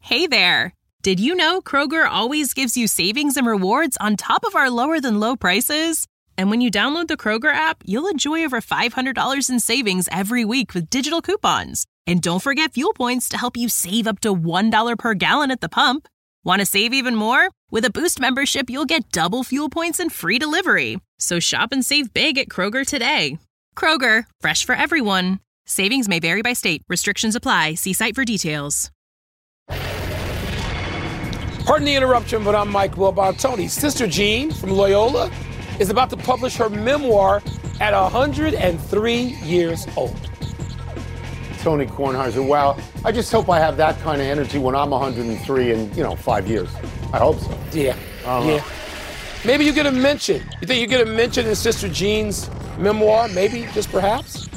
Hey there! Did you know Kroger always gives you savings and rewards on top of our lower-than-low prices? And when you download the Kroger app, you'll enjoy over $500 in savings every week with digital coupons. And don't forget fuel points to help you save up to $1 per gallon at the pump. Want to save even more? With a Boost membership, you'll get double fuel points and free delivery. So shop and save big at Kroger today. Kroger, fresh for everyone. Savings may vary by state. Restrictions apply. See site for details. Pardon the interruption, but I'm Mike Wilbon. Tony's sister Jean from Loyola is about to publish her memoir at 103 years old. Tony Kornheiser, wow. I just hope I have that kind of energy when I'm 103 in, 5 years. I hope so. Yeah. Yeah. Maybe you get a mention. You think you get a mention in Sister Jean's memoir? Maybe, just perhaps?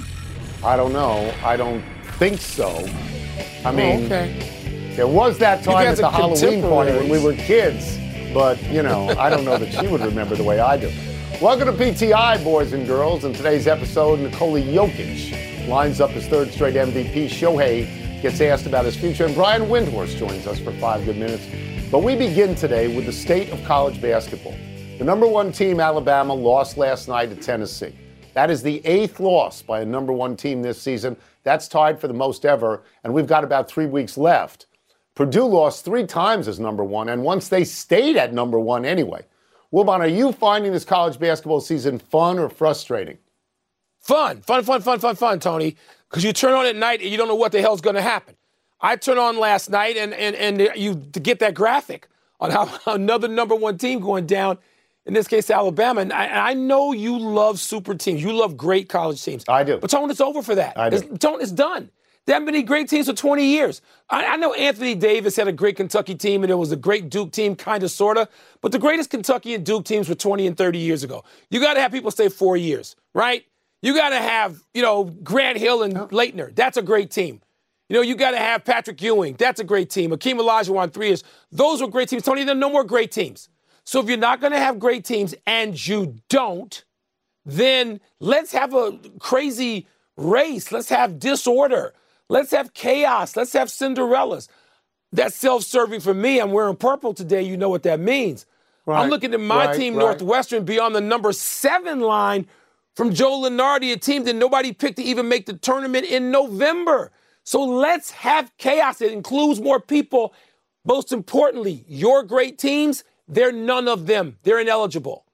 I don't know. I don't think so. I mean, okay. There was that time at the Halloween party when we were kids, but, I don't know that she would remember the way I do. Welcome to PTI, boys and girls. In today's episode, Nikola Jokic lines up his third straight MVP. Shohei gets asked about his future, and Brian Windhorst joins us for 5 good minutes. But we begin today with the state of college basketball. The number one team, Alabama, lost last night at Tennessee. That is the 8th loss by a number one team this season. That's tied for the most ever, and we've got about 3 weeks left. Purdue lost 3 times as number one, and once they stayed at number one anyway. Wilbon, are you finding this college basketball season fun or frustrating? Fun, Tony. Because you turn on at night and you don't know what the hell's going to happen. I turned on last night and you to get that graphic on how another number one team going down, in this case Alabama. And I know you love super teams. You love great college teams. I do. But, Tony, it's over for that. I do. It's done. There haven't been any great teams for 20 years. I know Anthony Davis had a great Kentucky team, and it was a great Duke team, kind of, sort of. But the greatest Kentucky and Duke teams were 20 and 30 years ago. You got to have people stay 4 years, right? You got to have, Grant Hill and Leitner. That's a great team. You got to have Patrick Ewing. That's a great team. Akeem Olajuwon 3 years. Those were great teams. Tony, there are no more great teams. So if you're not going to have great teams, and you don't, then let's have a crazy race. Let's have disorder. Let's have chaos. Let's have Cinderellas. That's self-serving for me. I'm wearing purple today. You know what that means. Right, I'm looking at my team, Northwestern, be on the number 7 line from Joe Lunardi, a team that nobody picked to even make the tournament in November. So let's have chaos. It includes more people. Most importantly, your great teams, they're none of them. They're ineligible.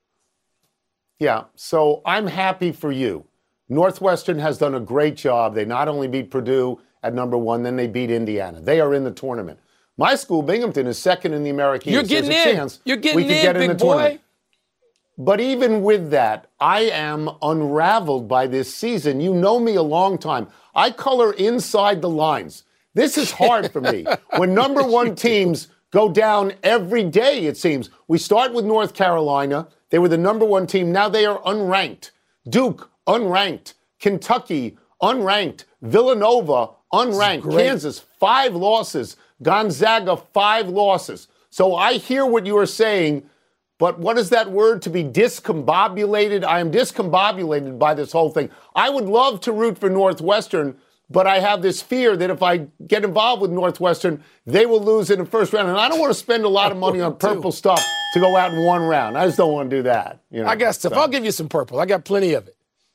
Yeah, so I'm happy for you. Northwestern has done a great job. They not only beat Purdue at number one, then they beat Indiana. They are in the tournament. My school, Binghamton, is second in the American East. You're getting in. You're getting in, big boy. Tournament. But even with that, I am unraveled by this season. You know me a long time. I color inside the lines. This is hard for me. When number one teams go down every day, it seems. We start with North Carolina. They were the number one team. Now they are unranked. Duke, unranked. Kentucky, unranked. Villanova, unranked. Kansas, 5 losses. Gonzaga, 5 losses. So I hear what you are saying, but what is that word, to be discombobulated? I am discombobulated by this whole thing. I would love to root for Northwestern, but I have this fear that if I get involved with Northwestern, they will lose in the first round. And I don't want to spend a lot of money on purple stuff to go out in one round. I just don't want to do that. I got stuff. I'll give you some purple. I got plenty of it.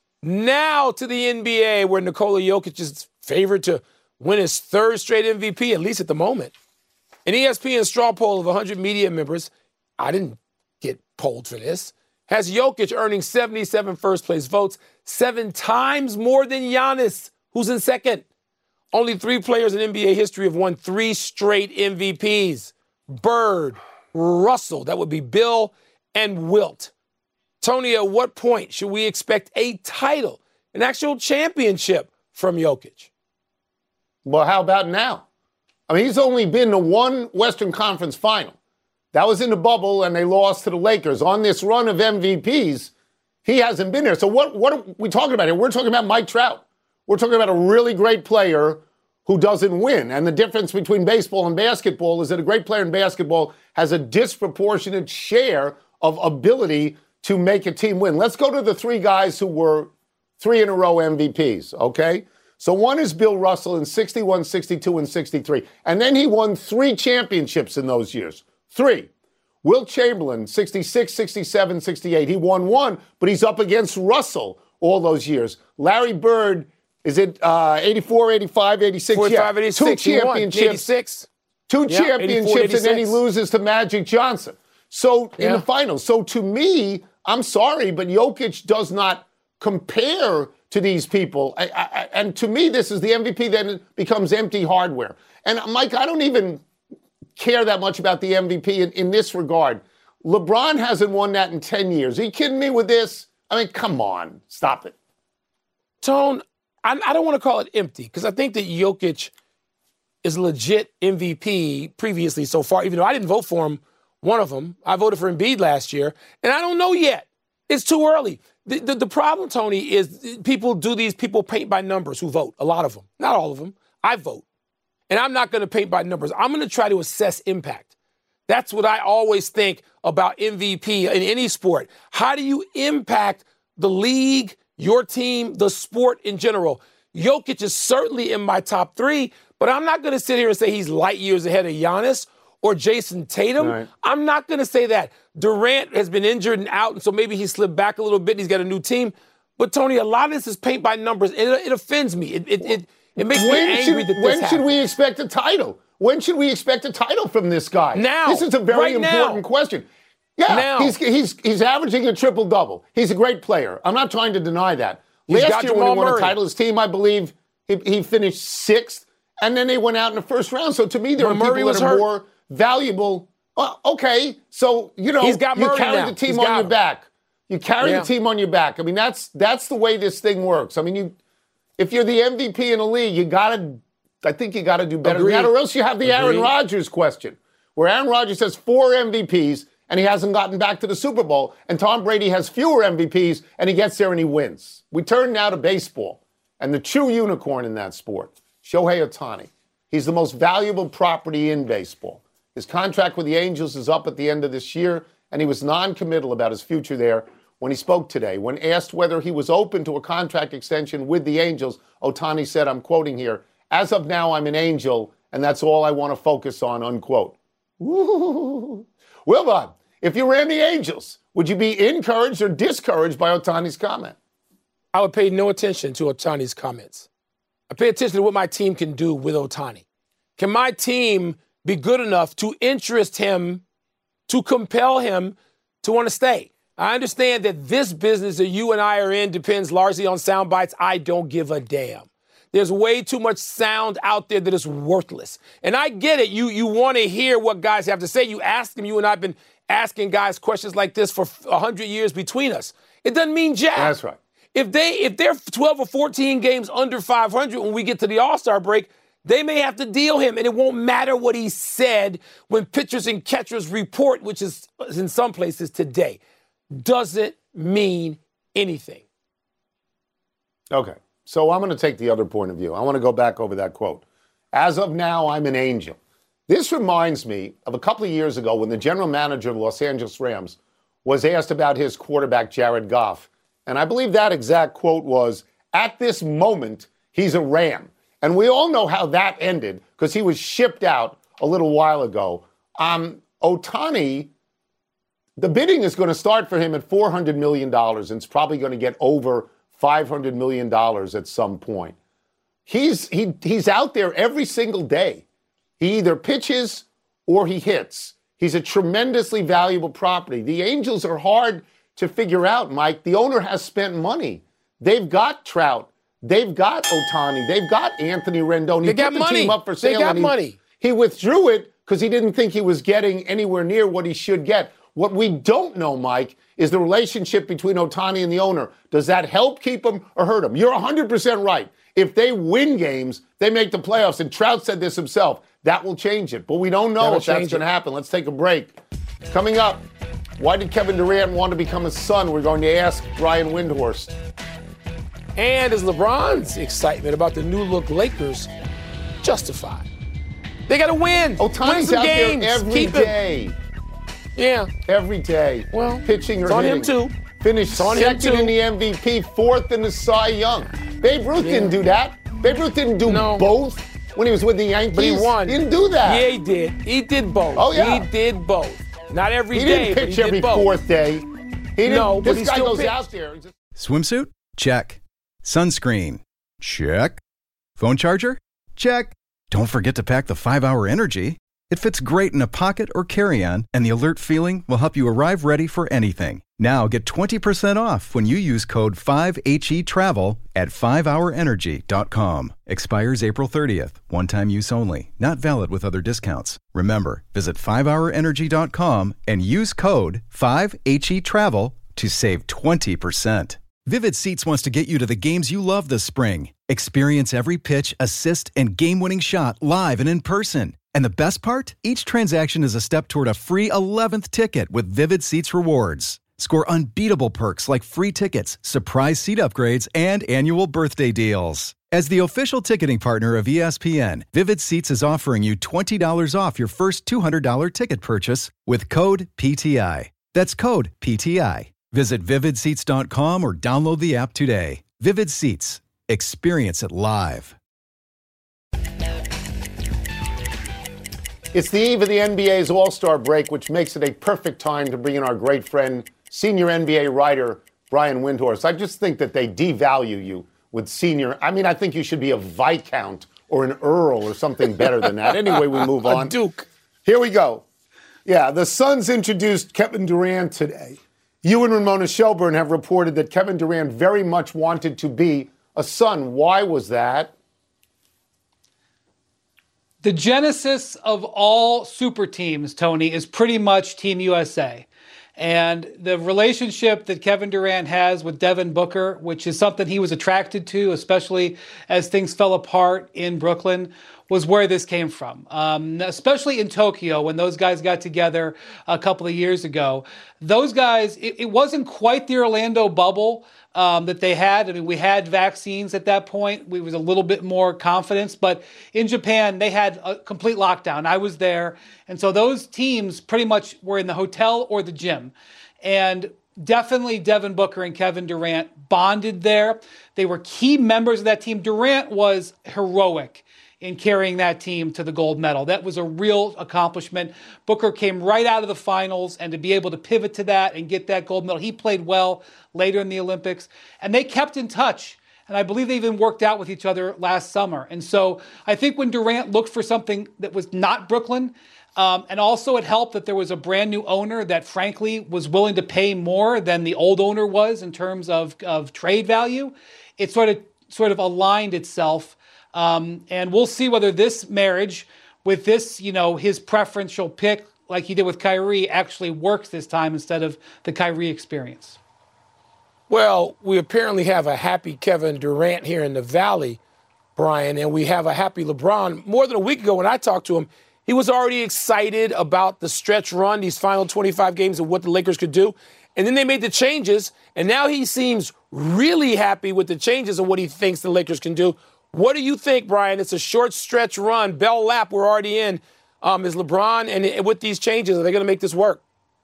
Now to the NBA, where Nikola Jokic is favored to win his 3rd straight MVP, at least at the moment. An ESPN straw poll of 100 media members, I didn't get polled for this, has Jokic earning 77 first-place votes, 7 times more than Giannis, who's in second. Only 3 players in NBA history have won 3 straight MVPs. Bird, Russell, that would be Bill, and Wilt. Tony, at what point should we expect a title, an actual championship from Jokic? Well, how about now? I mean, he's only been to one Western Conference final. That was in the bubble, and they lost to the Lakers. On this run of MVPs, he hasn't been there. So what are we talking about here? We're talking about Mike Trout. We're talking about a really great player who doesn't win. And the difference between baseball and basketball is that a great player in basketball has a disproportionate share of ability to make a team win. Let's go to the 3 guys who were 3 in a row MVPs, okay? So one is Bill Russell in 61, 62, and 63. And then he won 3 championships in those years. 3. Wilt Chamberlain, 66, 67, 68. He won 1, but he's up against Russell all those years. Larry Bird, is it 84, 85, 86? 45, 86. 2 championships. 86. 2 championships, 84, and then he loses to Magic Johnson. So in the finals. So to me, I'm sorry, but Jokic does not compare to these people. And to me, this is the MVP, then it becomes empty hardware. And Mike, I don't even care that much about the MVP in this regard. LeBron hasn't won that in 10 years. Are you kidding me with this? I mean, come on. Stop it. Tone, I don't want to call it empty because I think that Jokic is legit MVP previously so far, even though I didn't vote for him, one of them. I voted for Embiid last year, and I don't know yet. It's too early. The problem, Tony, is people paint by numbers who vote, a lot of them. Not all of them. I vote. And I'm not going to paint by numbers. I'm going to try to assess impact. That's what I always think about MVP in any sport. How do you impact the league, your team, the sport in general? Jokic is certainly in my top 3, but I'm not going to sit here and say he's light years ahead of Giannis or Jason Tatum. Right. I'm not going to say that. Durant has been injured and out, and so maybe he slipped back a little bit and he's got a new team. But, Tony, a lot of this is paint by numbers. It offends me. It makes me angry that this When should we expect a title? When should we expect a title from this guy? Now. This is a very important question. Yeah, now. He's averaging a triple-double. He's a great player. I'm not trying to deny that. Last year when he won a title, his team, I believe, he finished 6th, and then they went out in the first round. So to me, there are people that are more valuable. Okay, so, you carry the team on your back. You carry the team on your back. I mean, that's the way this thing works. I mean, if you're the MVP in the league, I think you got to do better than that, or else you have the Aaron Rodgers question, where Aaron Rodgers has 4 MVPs and he hasn't gotten back to the Super Bowl, and Tom Brady has fewer MVPs and he gets there and he wins. We turn now to baseball and the true unicorn in that sport, Shohei Ohtani. He's the most valuable property in baseball. His contract with the Angels is up at the end of this year, and he was non-committal about his future there when he spoke today. When asked whether he was open to a contract extension with the Angels, Ohtani said, I'm quoting here, "As of now, I'm an Angel, and that's all I want to focus on," unquote. Woo. Wilbon, if you ran the Angels, would you be encouraged or discouraged by Ohtani's comment? I would pay no attention to Ohtani's comments. I pay attention to what my team can do with Ohtani. Can my team be good enough to interest him, to compel him to want to stay? I understand that this business that you and I are in depends largely on sound bites. I don't give a damn. There's way too much sound out there that is worthless. And I get it. You want to hear what guys have to say. You ask them. You and I have been asking guys questions like this for 100 years between us. It doesn't mean jack. That's right. If they're 12 or 14 games under 500 when we get to the All-Star break, they may have to deal him, and it won't matter what he said when pitchers and catchers report, which is in some places today. Doesn't mean anything. Okay. So I'm going to take the other point of view. I want to go back over that quote. As of now, I'm an Angel. This reminds me of a couple of years ago when the general manager of the Los Angeles Rams was asked about his quarterback, Jared Goff. And I believe that exact quote was, "At this moment, he's a Ram." And we all know how that ended because he was shipped out a little while ago. Ohtani, the bidding is going to start for him at $400 million, and it's probably going to get over $500 million at some point. He's out there every single day. He either pitches or he hits. He's a tremendously valuable property. The Angels are hard to figure out, Mike. The owner has spent money. They've got Trout. They've got Ohtani. They've got Anthony Rendon. They got money. Team up for sale. They got money. He withdrew it because he didn't think he was getting anywhere near what he should get. What we don't know, Mike, is the relationship between Ohtani and the owner. Does that help keep him or hurt him? You're 100% right. If they win games, they make the playoffs. And Trout said this himself. That will change it. But we don't know if that's going to happen. Let's take a break. Coming up, why did Kevin Durant want to become a Sun? We're going to ask Brian Windhorst. And is LeBron's excitement about the new look Lakers justified? They got to win. Ohtani's out there every day. Yeah. Every day. Well, pitching or it's on hitting. Him too. Finished second in the MVP, 4th in the Cy Young. Babe Ruth didn't do that. Babe Ruth didn't do both when he was with the Yankees. But he won. He didn't do that. Yeah, he did. He did both. Oh, yeah. He did both. Not every he day, didn't pitch every both. fourth day. He didn't. No, but this he guy still goes pitched. out there. Swimsuit? Check. Sunscreen? Check. Phone charger? Check. Don't forget to pack the 5-Hour Energy. It fits great in a pocket or carry-on, and the alert feeling will help you arrive ready for anything. Now get 20% off when you use code 5HETRAVEL at 5hourenergy.com. Expires April 30th. One-time use only. Not valid with other discounts. Remember, visit 5hourenergy.com and use code 5HETRAVEL to save 20%. Vivid Seats wants to get you to the games you love this spring. Experience every pitch, assist, and game-winning shot live and in person. And the best part? Each transaction is a step toward a free 11th ticket with Vivid Seats rewards. Score unbeatable perks like free tickets, surprise seat upgrades, and annual birthday deals. As the official ticketing partner of ESPN, Vivid Seats is offering you $20 off your first $200 ticket purchase with code PTI. That's code PTI. Visit vividseats.com or download the app today. Vivid Seats. Experience it live. It's the eve of the NBA's All-Star break, which makes it a perfect time to bring in our great friend, senior NBA writer Brian Windhorst. I just think that they devalue you with senior. I mean, I think you should be a Viscount or an Earl or something better than that. Anyway, we move on. A Duke. Here we go. Yeah, the Suns introduced Kevin Durant today. You and Ramona Shelburne have reported that Kevin Durant very much wanted to be a Sun. Why was that? The genesis of all super teams, Tony, is pretty much Team USA. And the relationship that Kevin Durant has with Devin Booker, which is something he was attracted to, especially as things fell apart in Brooklyn, was where this came from. Especially in Tokyo, when those guys got together a couple of years ago. Those guys, it wasn't quite the Orlando bubble that they had. I mean, we had vaccines at that point. We was a little bit more confidence. But in Japan, they had a complete lockdown. I was there. And so those teams pretty much were in the hotel or the gym. And definitely Devin Booker and Kevin Durant bonded there. They were key members of that team. Durant was heroic in carrying that team to the gold medal. That was a real accomplishment. Booker came right out of the finals, and to be able to pivot to that and get that gold medal, he played well later in the Olympics. And they kept in touch, and I believe they even worked out with each other last summer. And so I think when Durant looked for something that was not Brooklyn, and also it helped that there was a brand new owner that frankly was willing to pay more than the old owner was in terms of trade value, it sort of aligned itself. And we'll see whether this marriage with this, his preferential pick, like he did with Kyrie, actually works this time instead of the Kyrie experience. Well, we apparently have a happy Kevin Durant here in the Valley, Brian, and we have a happy LeBron. More than a week ago when I talked to him, he was already excited about the stretch run, these final 25 games of what the Lakers could do. And then they made the changes, and now he seems really happy with the changes and what he thinks the Lakers can do. What do you think, Brian? It's a short stretch run. Bell lap we're already in. Is LeBron, and with these changes, are they going to make this work?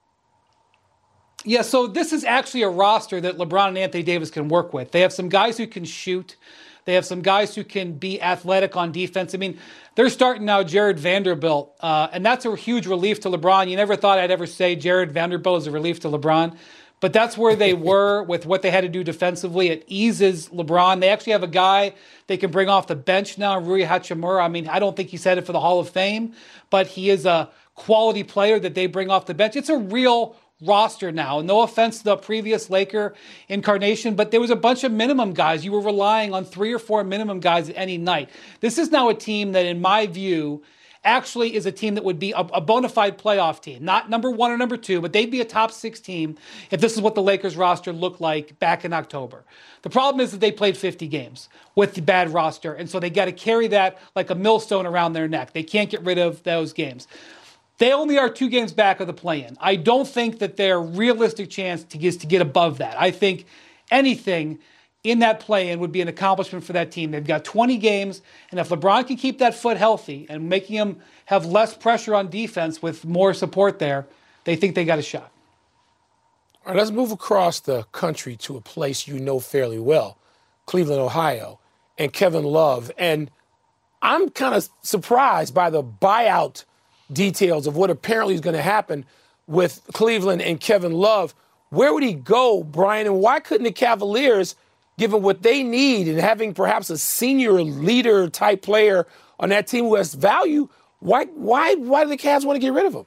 Yeah, so this is actually a roster that LeBron and Anthony Davis can work with. They have some guys who can shoot. They have some guys who can be athletic on defense. I mean, they're starting now Jared Vanderbilt, and that's a huge relief to LeBron. You never thought I'd ever say Jared Vanderbilt is a relief to LeBron. But that's where they were with what they had to do defensively. It eases LeBron. They actually have a guy they can bring off the bench now, Rui Hachimura. I mean, I don't think he's headed for the Hall of Fame, but he is a quality player that they bring off the bench. It's a real roster now. No offense to the previous Laker incarnation, but there was a bunch of minimum guys. You were relying on 3 or 4 minimum guys at any night. This is now a team that, in my view, actually is a team that would be a bona fide playoff team. Not number 1 or number 2, but they'd be a top 6 team if this is what the Lakers roster looked like back in October. The problem is that they played 50 games with the bad roster, and so they got to carry that like a millstone around their neck. They can't get rid of those games. They only are 2 games back of the play-in. I don't think that their realistic chance is to get above that. I think anything in that play-in would be an accomplishment for that team. They've got 20 games, and if LeBron can keep that foot healthy and making him have less pressure on defense with more support there, they think they got a shot. All right, let's move across the country to a place you know fairly well, Cleveland, Ohio. and Kevin Love. And I'm kind of surprised by the buyout details of what apparently is going to happen with Cleveland and Kevin Love. Where would he go, Brian? And why couldn't the Cavaliers, given what they need and having perhaps a senior leader type player on that team who has value, why do the Cavs want to get rid of him?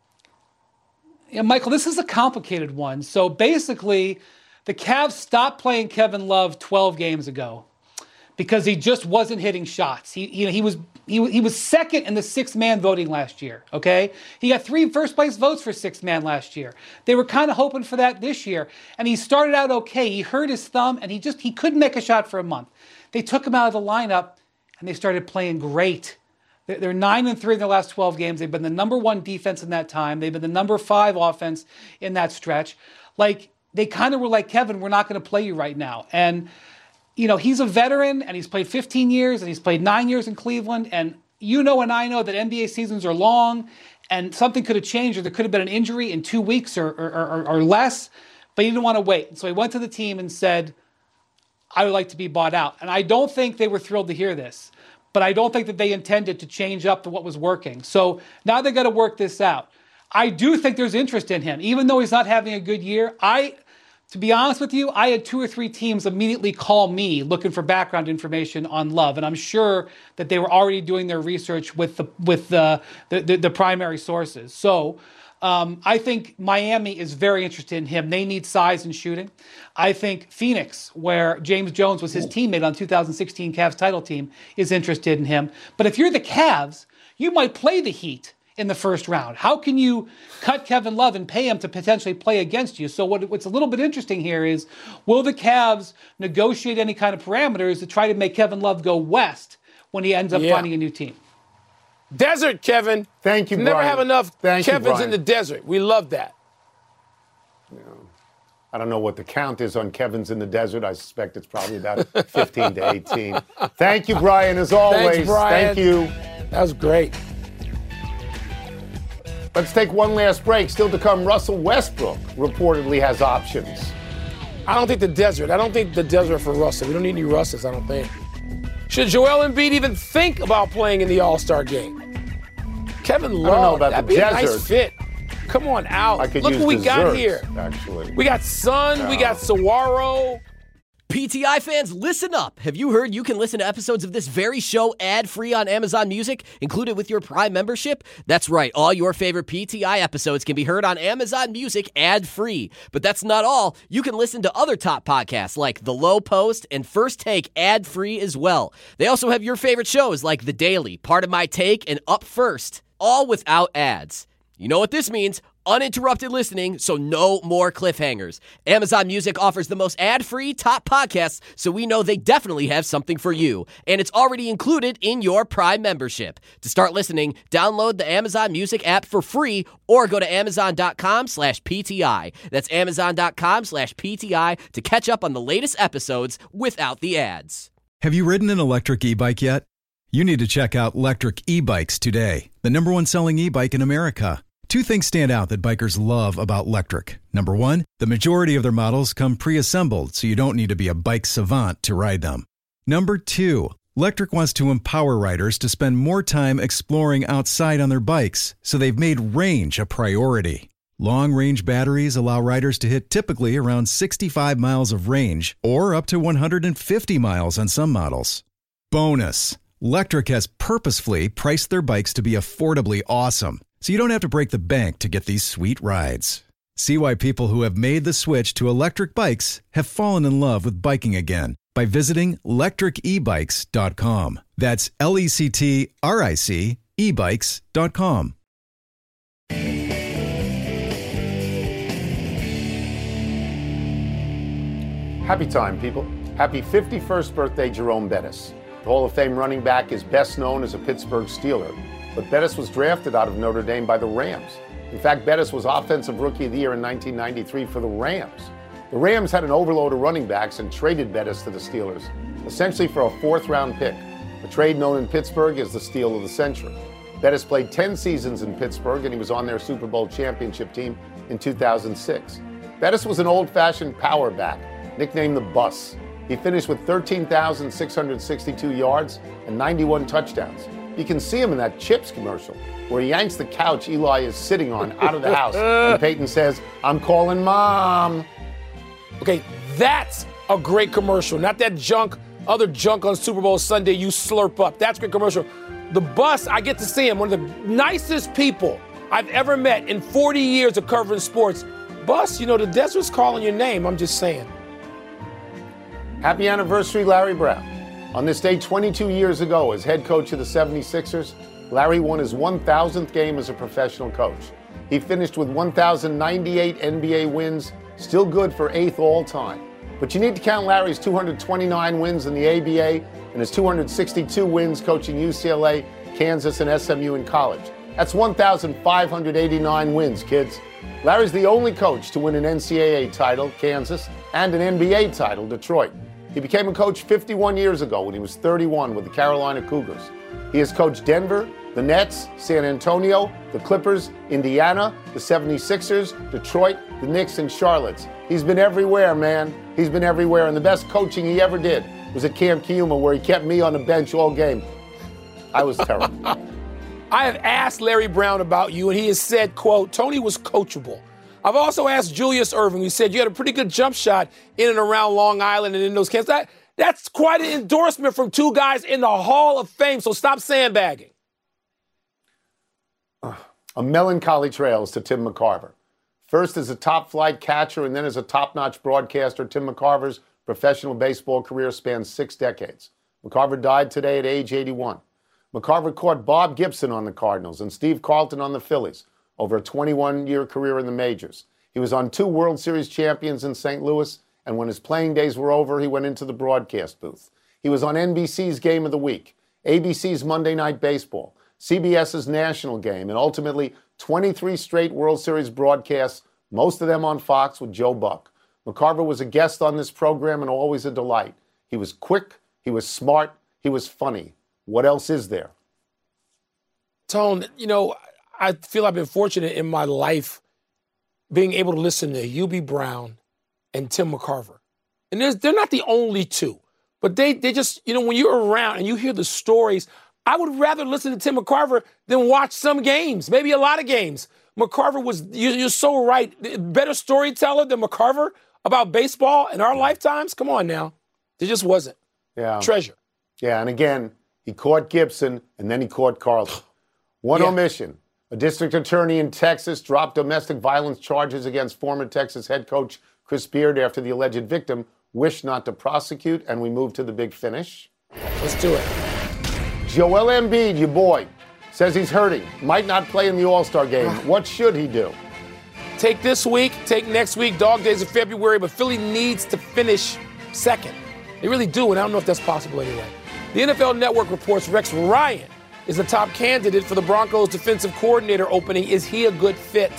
Yeah, Michael, this is a complicated one. So basically, the Cavs stopped playing Kevin Love 12 games ago because he just wasn't hitting shots. He was second in the sixth-man voting last year, okay? He got 3 first-place votes for sixth-man last year. They were kind of hoping for that this year, and he started out okay. He hurt his thumb, and he couldn't make a shot for a month. They took him out of the lineup, and they started playing great. They're 9-3 in the last 12 games. They've been the number 1 defense in that time. They've been the number 5 offense in that stretch. Like, they kind of were like, Kevin, we're not going to play you right now. And, you know, he's a veteran, and he's played 15 years, and he's played 9 years in Cleveland. And you know and I know that NBA seasons are long, and something could have changed, or there could have been an injury in 2 weeks or less, but he didn't want to wait. So he went to the team and said, I would like to be bought out. And I don't think they were thrilled to hear this, but I don't think that they intended to change up to what was working. So now they got to work this out. I do think there's interest in him, even though he's not having a good year. To be honest with you, I had 2 or 3 teams immediately call me looking for background information on Love, and I'm sure that they were already doing their research with the primary sources. So I think Miami is very interested in him. They need size and shooting. I think Phoenix, where James Jones was his teammate on 2016 Cavs title team, is interested in him. But if you're the Cavs, you might play the Heat in the first round. How can you cut Kevin Love and pay him to potentially play against you? So what's a little bit interesting here is, will the Cavs negotiate any kind of parameters to try to make Kevin Love go west when he ends up finding a new team? Desert, Kevin. Thank you, Brian. Never have enough Kevins in the desert. We love that. Yeah. I don't know what the count is on Kevins in the desert. I suspect it's probably about 15 to 18. Thank you, Brian, as always. Thanks, Brian. Thank you. That was great. Let's take one last break. Still to come, Russell Westbrook reportedly has options. I don't think the desert for Russell. We don't need any Russes, I don't think. Should Joel Embiid even think about playing in the All-Star game? Kevin Love, I don't know about that'd the be desert. a nice fit. Come on out. I could Look use what we got desserts, here. Actually. We got Sun, we got Saguaro. PTI fans, listen up. Have you heard you can listen to episodes of this very show ad-free on Amazon Music, included with your Prime membership? That's right. All your favorite PTI episodes can be heard on Amazon Music ad-free. But that's not all. You can listen to other top podcasts like The Low Post and First Take ad-free as well. They also have your favorite shows like The Daily, Part of My Take, and Up First, all without ads. You know what this means? Uninterrupted listening, so no more cliffhangers. Amazon Music offers the most ad-free top podcasts, so we know they definitely have something for you. And it's already included in your Prime membership. To start listening, download the Amazon Music app for free or go to amazon.com/PTI. That's amazon.com/PTI to catch up on the latest episodes without the ads. Have you ridden an electric e-bike yet? You need to check out Lectric E-Bikes today, the #1 selling e-bike in America. 2 things stand out that bikers love about Lectric. Number 1, the majority of their models come pre-assembled, so you don't need to be a bike savant to ride them. Number 2, Lectric wants to empower riders to spend more time exploring outside on their bikes, so they've made range a priority. Long-range batteries allow riders to hit typically around 65 miles of range, or up to 150 miles on some models. Bonus, Lectric has purposefully priced their bikes to be affordably awesome, so you don't have to break the bank to get these sweet rides. See why people who have made the switch to electric bikes have fallen in love with biking again by visiting lectricebikes.com. That's LECTRIC ebikes.com. Happy time, people. Happy 51st birthday, Jerome Bettis. The Hall of Fame running back is best known as a Pittsburgh Steeler, but Bettis was drafted out of Notre Dame by the Rams. In fact, Bettis was Offensive Rookie of the Year in 1993 for the Rams. The Rams had an overload of running backs and traded Bettis to the Steelers, essentially for a 4th-round pick, a trade known in Pittsburgh as the steal of the century. Bettis played 10 seasons in Pittsburgh, and he was on their Super Bowl championship team in 2006. Bettis was an old-fashioned power back, nicknamed the Bus. He finished with 13,662 yards and 91 touchdowns. You can see him in that Chips commercial where he yanks the couch Eli is sitting on out of the house. And Peyton says, "I'm calling Mom." Okay, that's a great commercial. Not that junk, other junk on Super Bowl Sunday you slurp up. That's a great commercial. The bus, I get to see him, one of the nicest people I've ever met in 40 years of covering sports. Bus, you know, the desert's calling your name. I'm just saying. Happy anniversary, Larry Brown. On this day 22 years ago, as head coach of the 76ers, Larry won his 1,000th game as a professional coach. He finished with 1,098 NBA wins, still good for 8th all-time. But you need to count Larry's 229 wins in the ABA and his 262 wins coaching UCLA, Kansas, and SMU in college. That's 1,589 wins, kids. Larry's the only coach to win an NCAA title, Kansas, and an NBA title, Detroit. He became a coach 51 years ago when he was 31 with the Carolina Cougars. He has coached Denver, the Nets, San Antonio, the Clippers, Indiana, the 76ers, Detroit, the Knicks, and Charlotte. He's been everywhere, man. He's been everywhere, and the best coaching he ever did was at Camp Kiuma, where he kept me on the bench all game. I was terrible. I have asked Larry Brown about you, and he has said, quote, Tony was coachable. I've also asked Julius Erving. He said you had a pretty good jump shot in and around Long Island and in those camps. That's quite an endorsement from two guys in the Hall of Fame, so stop sandbagging. A melancholy trails to Tim McCarver. First as a top-flight catcher and then as a top-notch broadcaster, Tim McCarver's professional baseball career spans 6 decades. McCarver died today at age 81. McCarver caught Bob Gibson on the Cardinals and Steve Carlton on the Phillies over a 21-year career in the majors. He was on 2 World Series champions in St. Louis, and when his playing days were over, he went into the broadcast booth. He was on NBC's Game of the Week, ABC's Monday Night Baseball, CBS's National Game, and ultimately 23 straight World Series broadcasts, most of them on Fox with Joe Buck. McCarver was a guest on this program and always a delight. He was quick, he was smart, he was funny. What else is there? Tone, you know, I feel I've been fortunate in my life being able to listen to Hubie Brown and Tim McCarver. And they're not the only two, but they just, you know, when you're around and you hear the stories, I would rather listen to Tim McCarver than watch some games, maybe a lot of games. McCarver was, you're so right, better storyteller than McCarver about baseball in our lifetimes? Come on now. There just wasn't. Yeah. Treasure. Yeah, and again, he caught Gibson and then he caught Carlton. One omission. A district attorney in Texas dropped domestic violence charges against former Texas head coach Chris Beard after the alleged victim wished not to prosecute, and we move to the big finish. Let's do it. Joel Embiid, your boy, says he's hurting, might not play in the All-Star game. What should he do? Take this week, take next week, dog days of February, but Philly needs to finish second. They really do, and I don't know if that's possible anyway. The NFL Network reports Rex Ryan is the top candidate for the Broncos defensive coordinator opening. Is he a good fit?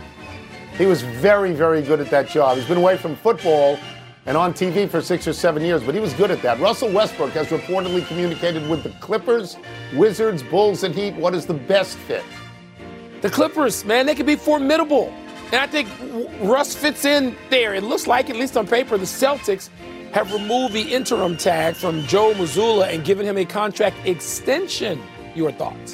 He was very, very good at that job. He's been away from football and on TV for 6 or 7 years, but he was good at that. Russell Westbrook has reportedly communicated with the Clippers, Wizards, Bulls, and Heat. What is the best fit? The Clippers, man, they can be formidable. And I think Russ fits in there. It looks like, at least on paper, the Celtics have removed the interim tag from Joe Mazzulla and given him a contract extension. Your thoughts?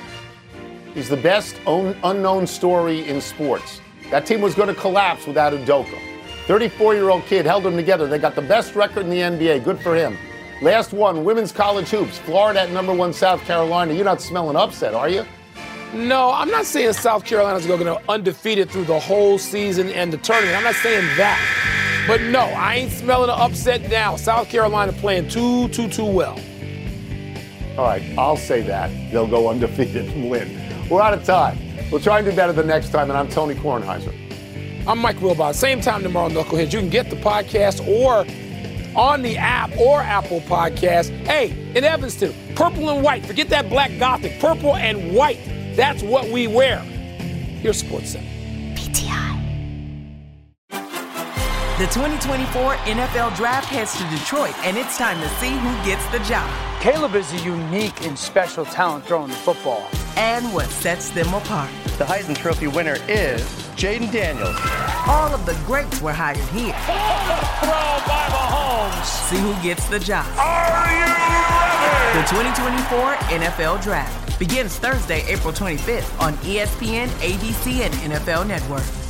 He's the best unknown story in sports. That team was going to collapse without Udoka. 34-year-old kid held them together. They got the best record in the NBA. Good for him. Last one, women's college hoops. Florida at number 1 South Carolina. You're not smelling upset, are you? No, I'm not saying South Carolina's going to undefeated through the whole season and the tournament. I'm not saying that. But no, I ain't smelling an upset now. South Carolina playing too well. All right, I'll say that. They'll go undefeated and win. We're out of time. We'll try and do better the next time, and I'm Tony Kornheiser. I'm Mike Wilbon. Same time tomorrow, Knuckleheads. You can get the podcast or on the app or Apple Podcast. Hey, in Evanston, purple and white. Forget that black gothic. Purple and white. That's what we wear. Here's SportsCenter. PTI. The 2024 NFL Draft heads to Detroit, and it's time to see who gets the job. Caleb is a unique and special talent throwing the football. and what sets them apart. The Heisman Trophy winner is Jaden Daniels. All of the greats were hired here. Throw by Mahomes. See who gets the job. Are you ready? The 2024 NFL Draft begins Thursday, April 25th on ESPN, ABC, and NFL Network.